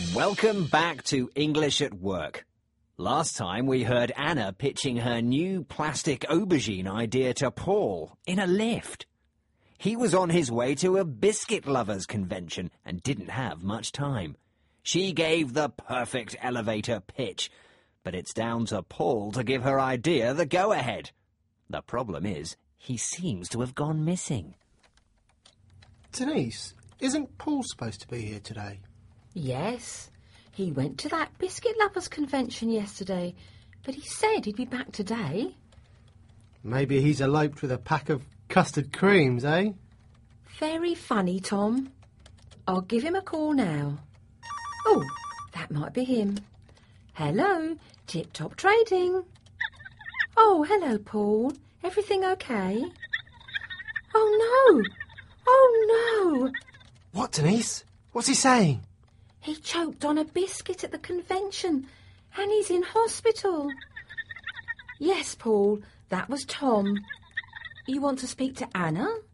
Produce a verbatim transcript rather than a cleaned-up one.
Welcome back to English at Work. Last time we heard Anna pitching her new plastic aubergine idea to Paul in a lift. He was on his way to a biscuit lovers convention and didn't have much time. She gave the perfect elevator pitch, but it's down to Paul to give her idea the go-ahead. The problem is, he seems to have gone missing. Denise, isn't Paul supposed to be here today? Yes, he went to that biscuit lovers convention yesterday, but he said he'd be back today. Maybe he's eloped with a pack of custard creams, eh? Very funny, Tom. I'll give him a call now. Oh, that might be him. Hello, Tip Top Trading. Oh, hello, Paul. Everything okay? Oh, no. Oh, no. What, Denise? What's he saying? He choked on a biscuit at the convention and he's in hospital. Yes, Paul, that was Tom. You want to speak to Anna?